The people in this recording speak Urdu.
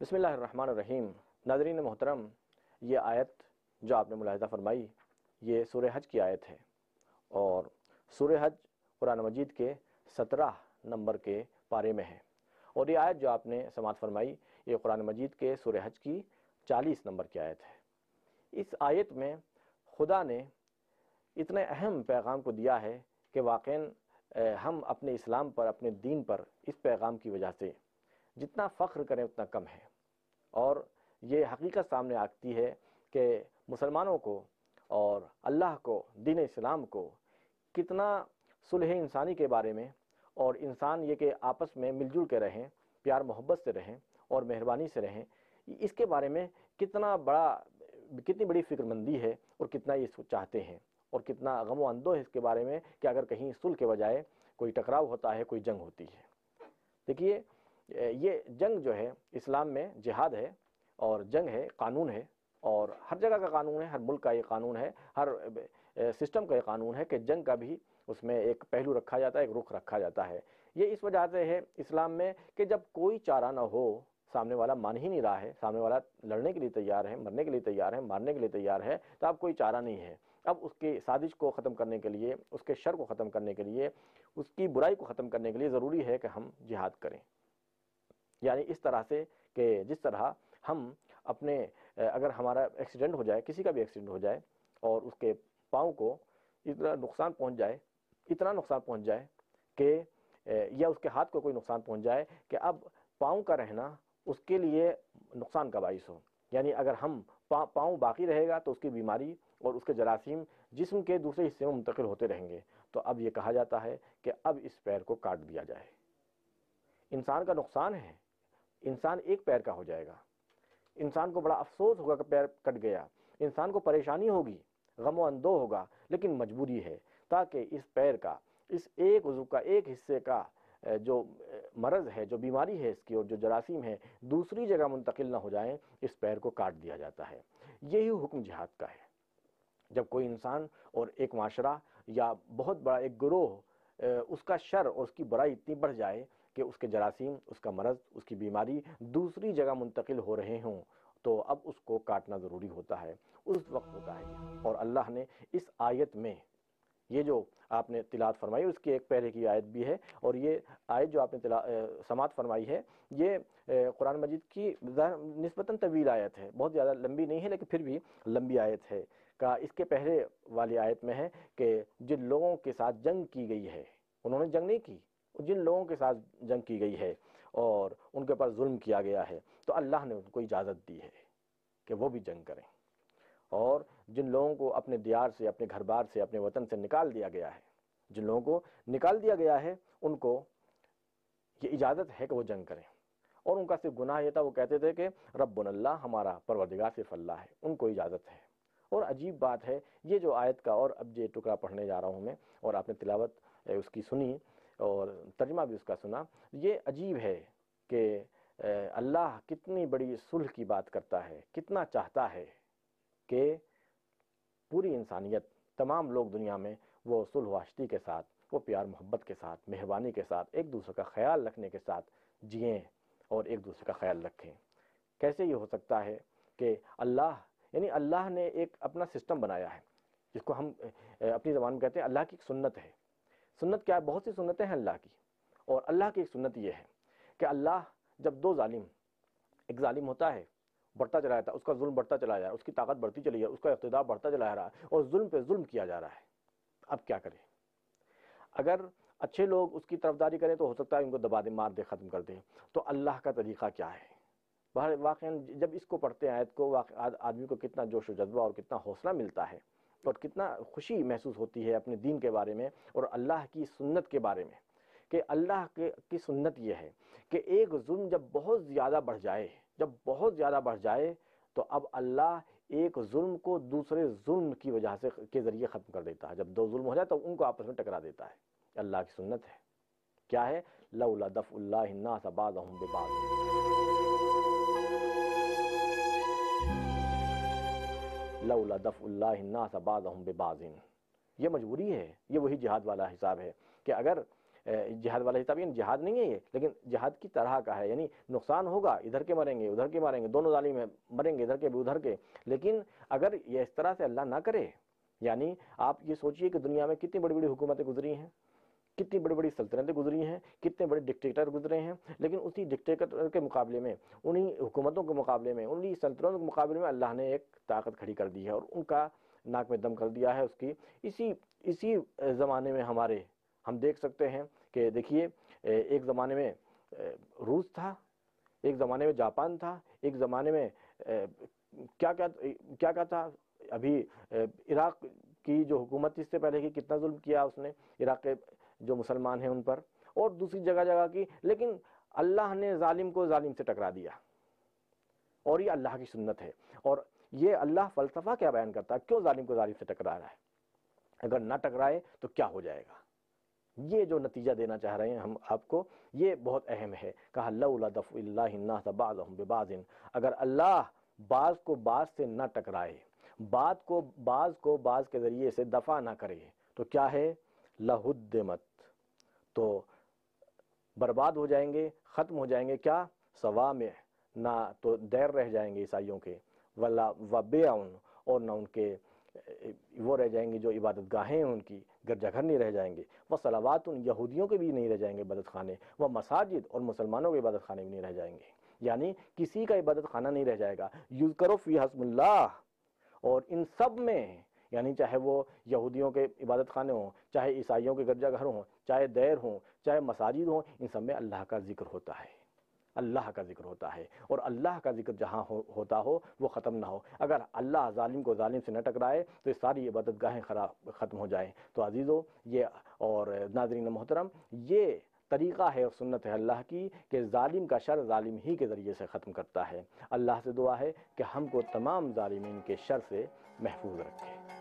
بسم اللہ الرحمن الرحیم۔ ناظرین محترم، یہ آیت جو آپ نے ملاحظہ فرمائی یہ سورہ حج کی آیت ہے، اور سورہ حج قرآن مجید کے 17 نمبر کے پارے میں ہے، اور یہ آیت جو آپ نے سماعت فرمائی یہ قرآن مجید کے سورہ حج کی 40 نمبر کی آیت ہے۔ اس آیت میں خدا نے اتنے اہم پیغام کو دیا ہے کہ واقعاً ہم اپنے اسلام پر، اپنے دین پر اس پیغام کی وجہ سے جتنا فخر کریں اتنا کم ہے، اور یہ حقیقت سامنے آتی ہے کہ مسلمانوں کو اور اللہ کو، دین اسلام کو کتنا صلح انسانی کے بارے میں، اور انسان یہ کہ آپس میں مل جل کے رہیں، پیار محبت سے رہیں اور مہربانی سے رہیں، اس کے بارے میں کتنی بڑی فکر مندی ہے، اور کتنا یہ چاہتے ہیں، اور کتنا غم و اندوہ ہے اس کے بارے میں کہ اگر کہیں صلح کے بجائے کوئی ٹکراؤ ہوتا ہے، کوئی جنگ ہوتی ہے۔ دیکھیے، یہ جنگ جو ہے اسلام میں جہاد ہے، اور جنگ ہے، قانون ہے، اور ہر جگہ کا قانون ہے، ہر ملک کا یہ قانون ہے، ہر سسٹم کا یہ قانون ہے کہ جنگ کا بھی اس میں ایک پہلو رکھا جاتا ہے، ایک رخ رکھا جاتا ہے۔ یہ اس وجہ سے ہے اسلام میں کہ جب کوئی چارہ نہ ہو، سامنے والا مان ہی نہیں رہا ہے، سامنے والا لڑنے کے لیے تیار ہے، مرنے کے لیے تیار ہے، مارنے کے لیے تیار ہے، تو اب کوئی چارہ نہیں ہے۔ اب اس کی سازش کو ختم کرنے کے لیے، اس کے شر کو ختم کرنے کے لیے، اس کی برائی کو ختم کرنے کے لیے ضروری ہے کہ ہم جہاد کریں۔ یعنی اس طرح سے کہ جس طرح ہم اپنے اگر ہمارا ایکسیڈنٹ ہو جائے، کسی کا بھی ایکسیڈنٹ ہو جائے، اور اس کے پاؤں کو اتنا نقصان پہنچ جائے کہ یا اس کے ہاتھ کو کوئی نقصان پہنچ جائے کہ اب پاؤں کا رہنا اس کے لیے نقصان کا باعث ہو، یعنی اگر ہم پاؤں باقی رہے گا تو اس کی بیماری اور اس کے جراثیم جسم کے دوسرے حصے میں منتقل ہوتے رہیں گے، تو اب یہ کہا جاتا ہے کہ اب اس پیر کو کاٹ دیا جائے۔ انسان کا نقصان ہے، انسان ایک پیر کا ہو جائے گا، انسان کو بڑا افسوس ہوگا کہ پیر کٹ گیا، انسان کو پریشانی ہوگی، غم و اندوہ ہوگا، لیکن مجبوری ہے تاکہ اس پیر کا، اس ایک عضو کا، ایک حصے کا جو مرض ہے، جو بیماری ہے اس کی، اور جو جراثیم ہے دوسری جگہ منتقل نہ ہو جائیں، اس پیر کو کاٹ دیا جاتا ہے۔ یہی حکم جہاد کا ہے۔ جب کوئی انسان اور ایک معاشرہ یا بہت بڑا ایک گروہ اس کا شر اور اس کی برائی اتنی بڑھ جائے کہ اس کے جراثیم، اس کا مرض، اس کی بیماری دوسری جگہ منتقل ہو رہے ہوں، تو اب اس کو کاٹنا ضروری ہوتا ہے، اس وقت ہوتا ہے یہ۔ اور اللہ نے اس آیت میں یہ جو آپ نے تلاوت فرمائی، اس کی ایک پہلے کی آیت بھی ہے، اور یہ آیت جو آپ نے سماعت فرمائی ہے یہ قرآن مجید کی نسبتاً طویل آیت ہے، بہت زیادہ لمبی نہیں ہے لیکن پھر بھی لمبی آیت ہے۔ کا اس کے پہلے والی آیت میں ہے کہ جن لوگوں کے ساتھ جنگ کی گئی ہے، انہوں نے جنگ نہیں کی، جن لوگوں کے ساتھ جنگ کی گئی ہے اور ان کے پر ظلم کیا گیا ہے، تو اللہ نے ان کو اجازت دی ہے کہ وہ بھی جنگ کریں۔ اور جن لوگوں کو اپنے دیار سے، اپنے گھر بار سے، اپنے وطن سے نکال دیا گیا ہے، جن لوگوں کو نکال دیا گیا ہے، ان کو یہ اجازت ہے کہ وہ جنگ کریں۔ اور ان کا صرف گناہ یہ تھا، وہ کہتے تھے کہ ربنا اللہ، ہمارا پروردگار صرف اللہ ہے، ان کو اجازت ہے۔ اور عجیب بات ہے، یہ جو آیت کا، اور اب یہ ٹکڑا پڑھنے جا رہا ہوں میں، اور آپ نے تلاوت اس کی سنی اور ترجمہ بھی اس کا سنا، یہ عجیب ہے کہ اللہ کتنی بڑی صلح کی بات کرتا ہے، کتنا چاہتا ہے کہ پوری انسانیت، تمام لوگ دنیا میں وہ صلح و آشتی کے ساتھ، وہ پیار محبت کے ساتھ، مہربانی کے ساتھ، ایک دوسرے کا خیال رکھنے کے ساتھ جئیں اور ایک دوسرے کا خیال رکھیں۔ کیسے یہ ہو سکتا ہے کہ اللہ نے ایک اپنا سسٹم بنایا ہے، جس کو ہم اپنی زبان میں کہتے ہیں اللہ کی ایک سنت ہے۔ سنت کیا ہے؟ بہت سی سنتیں ہیں اللہ کی، اور اللہ کی ایک سنت یہ ہے کہ اللہ جب ایک ظالم ہوتا ہے، بڑھتا چلا جاتا ہے، اس کا ظلم بڑھتا چلا جا رہا ہے، اس کی طاقت بڑھتی چلی ہے، اس کا اقتدار بڑھتا چلا جا رہا ہے، اور ظلم پہ ظلم کیا جا رہا ہے، اب کیا کرے؟ اگر اچھے لوگ اس کی طرفداری کریں تو ہو سکتا ہے ان کو دبا دیں، مار دے، ختم کر دیں۔ تو اللہ کا طریقہ کیا ہے؟ واقعاً جب اس کو پڑھتے ہیں آیت کو، آدمی کو کتنا جوش و جذبہ اور کتنا حوصلہ ملتا ہے، اور کتنا خوشی محسوس ہوتی ہے اپنے دین کے بارے میں اور اللہ کی سنت کے بارے میں، کہ اللہ کی سنت یہ ہے کہ ایک ظلم جب بہت زیادہ بڑھ جائے تو اب اللہ ایک ظلم کو دوسرے ظلم کی وجہ سے کے ذریعے ختم کر دیتا ہے۔ جب دو ظلم ہو جائے تو ان کو آپس میں ٹکرا دیتا ہے۔ اللہ کی سنت ہے، کیا ہے؟ لولا دفع اللہ الناس بعضهم ببعض، لولا دفع اللہ الناس بعضهم ببعض، یہ مجبوری ہے، یہ وہی جہاد والا حساب ہے کہ اگر جہاد والا حساب، یعنی جہاد نہیں ہے یہ، لیکن جہاد کی طرح کا ہے، یعنی نقصان ہوگا، ادھر کے مریں گے ادھر کے ماریں گے، دونوں ظالم ہیں مریں گے ادھر کے بھی ادھر کے، لیکن اگر یہ اس طرح سے اللہ نہ کرے، یعنی آپ یہ سوچئے کہ دنیا میں کتنی بڑی بڑی حکومتیں گزری ہیں، کتنی بڑی بڑی سلطنتیں گزری ہیں، کتنے بڑے ڈکٹیٹر گزرے ہیں، لیکن اسی ڈکٹیٹر کے مقابلے میں، انہی حکومتوں کے مقابلے میں، انہی سلطنتوں کے مقابلے میں اللہ نے ایک طاقت کھڑی کر دی ہے اور ان کا ناک میں دم کر دیا ہے اس کی۔ اسی زمانے میں ہم دیکھ سکتے ہیں کہ دیکھیے ایک زمانے میں روس تھا، ایک زمانے میں جاپان تھا، ایک زمانے میں کیا کیا تھا، ابھی عراق کی جو حکومت اس سے پہلے کی کتنا ظلم کیا اس نے عراق کے جو مسلمان ہیں ان پر، اور دوسری جگہ کی، لیکن اللہ نے ظالم کو ظالم سے ٹکرا دیا، اور یہ اللہ کی سنت ہے۔ اور یہ اللہ فلسفہ کیا بیان کرتا ہے، کیوں ظالم کو ظالم سے ٹکرا رہا ہے، اگر نہ ٹکرائے تو کیا ہو جائے گا، یہ جو نتیجہ دینا چاہ رہے ہیں ہم آپ کو، یہ بہت اہم ہے۔ کہا لولا دفع اللہ الناس بعضهم ببعض، اگر اللہ بعض کو بعض سے نہ ٹکرائے، بعض کو بعض کے ذریعے سے دفع نہ کرے، تو کیا ہے، لہدمت، تو برباد ہو جائیں گے، ختم ہو جائیں گے، کیا، صوامع، نہ تو دیر رہ جائیں گے عیسائیوں کے، ولا وبیع، اور نہ ان کے وہ رہ جائیں گے جو عبادت گاہیں ہیں ان کی، گرجا گھر نہیں رہ جائیں گے، وصلوات، یہودیوں کے بھی نہیں رہ جائیں گے عبادت خانے، وہ مساجد، اور مسلمانوں کے عبادت خانے بھی نہیں رہ جائیں گے، یعنی کسی کا عبادت خانہ نہیں رہ جائے گا، یذکر فیہا اسم اللہ، اور ان سب میں، یعنی چاہے وہ یہودیوں کے عبادت خانے ہوں، چاہے عیسائیوں کے گرجا گھر ہوں، چاہے دیر ہوں، چاہے مساجد ہوں، ان سب میں اللہ کا ذکر ہوتا ہے، اللہ کا ذکر ہوتا ہے، اور اللہ کا ذکر جہاں ہوتا ہو وہ ختم نہ ہو۔ اگر اللہ ظالم کو ظالم سے نہ ٹکرائے تو یہ ساری عبادت گاہیں ختم ہو جائیں۔ تو عزیزو، یہ اور ناظرین محترم، یہ طریقہ ہے اور سنت ہے اللہ کی کہ ظالم کا شر ظالم ہی کے ذریعے سے ختم کرتا ہے۔ اللہ سے دعا ہے کہ ہم کو تمام ظالمین کے شر سے محفوظ رکھے۔